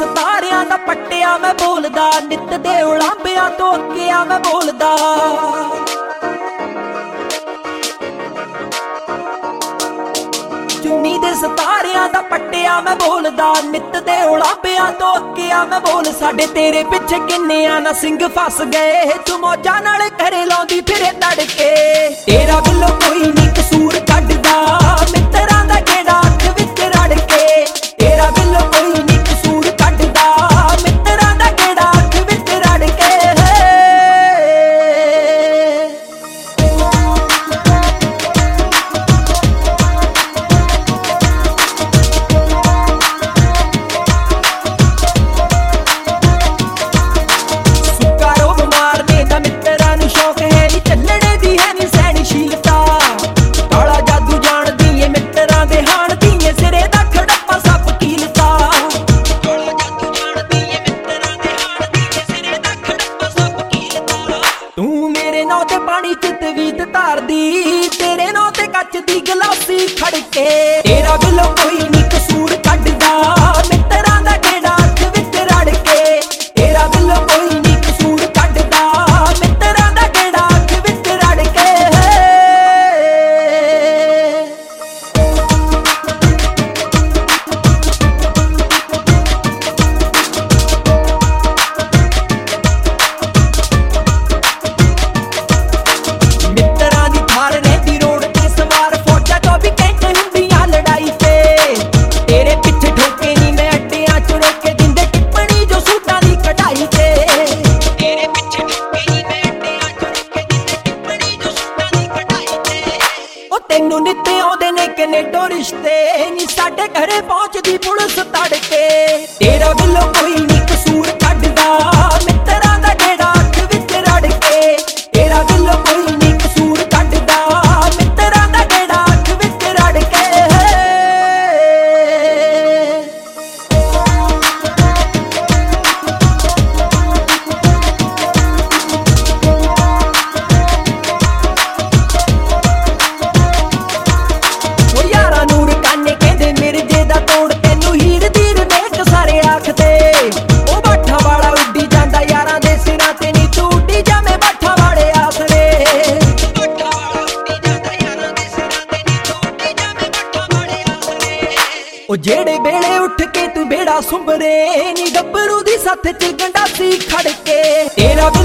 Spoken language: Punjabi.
ਸਤਾਰਿਆਂ ਦਾ ਪੱਟਿਆ ਮੈਂ ਬੋਲਦਾ, ਨਿੱਤ ਦੇ ਉਲਾਂਬਿਆਂ ਤੋਂ ਅੱਕਿਆ ਮੈਂ ਬੋਲਦਾ। ਚੁੰਨੀ ਦੇ ਸਤਾਰਿਆਂ ਦਾ ਪੱਟਿਆ ਮੈਂ ਬੋਲਦਾ, ਨਿੱਤ ਦੇ ਉਲਾਂਬਿਆਂ ਤੋਂ ਅੱਕਿਆ ਮੈਂ ਬੋਲ। ਸਾਡੇ ਤੇਰੇ ਪਿੱਛੇ ਕਿੰਨਿਆਂ ਨਾ ਸਿੰਘ ਫਸ ਗਏ, ਤੂੰ ਮੌਜਾਂ ਨਾਲ ਘਰੇ ਲਾਉਂਦੀ ਫਿਰੇ ਤੜਕੇ। ਤੇਰਾ ਬਿੱਲੋ ਕੋਈ ਨੀ ਕਸੂਰ ਕੱਢਦਾ, ਮਿੱਤਰਾਂ ਦਾ ਕਿਹੜਾ ਅੱਖ ਵਿੱਚ ਰੜ ਕੇ। ਤੇਰਾ ਬਿੱਲੋ ਕੋਈ ਨੀ ਕਸੂਰ ਕੱਢਦਾ, ਮਿੱਤਰਾਂ ਦਾ ਕਿਹੜਾ ਅੱਖ ਵਿੱਚ ਰੜ ਕੇ। ਪਾਣੀ ਚ ਤਵੀਤ ਧਾਰਦੀ, ਤੇਰੇ ਨਾਂ ਤੇ ਕੱਚ ਦੀ ਗਲਾਸੀ ਖੜਕੇ। ਤੇਰਾ ਬਿੱਲੋ ਕੋਈ ਨੀ ਕਸੂਰ ਕੱਢਦਾ, ਮਿੱਤਰਾਂ ਦਾ ਕਿਹੜਾ ਅੱਖ ਵਿੱਚ ਰੜ ਕੇ। ਤੇਰਾ ਬਿੱਲੋ ਕੋਈ ਨੀ ਕਸੂਰ ਕੱਢਦਾ, ਮਿੱਤਰਾਂ ਦਾ ਕਿਹੜਾ ਅੱਖ ਵਿੱਚ ਰੜ ਕੇ। ਤੈਨੂੰ ਨਿੱਤ ਆਉਂਦੇ ਨੇ ਕਨੇਡੋ ਰਿਸ਼ਤੇ ਨੀ, ਸਾਡੇ ਘਰੇ ਪਹੁੰਚਦੀ ਪੁਲਿਸ ਤੜਕੇ। ਤੇਰਾ ਬਿੱਲੋ ਕੋਈ ਨੀ ਕਸੂਰ ਕੱਢਦਾ, ਮਿੱਤਰਾਂ ਦਾ ਕਿਹੜਾ ਅੱਖ ਵਿੱਚ ਰੜ ਕੇ। ਤੇਰਾ ਬਿੱਲੋ ਕੋਈ ਨੀ ਕਸੂਰ ਕੱਢਦਾ, ਮਿੱਤਰਾਂ ਦਾ ਕਿਹੜਾ ਅੱਖ ਵਿੱਚ ਰੜ ਕੇ। ਉਹ ਜਿਹੜੇ ਵੇਲੇ ਉੱਠ ਕੇ ਤੂੰ ਬੇੜਾ ਸੁੰਬਰੇ ਨੀ, ਗੱਭਰੂ ਦੀ ਸੱਥ ਚ ਗੰਡਾਸੀ ਖੜ ਕੇ। ਤੇਰਾ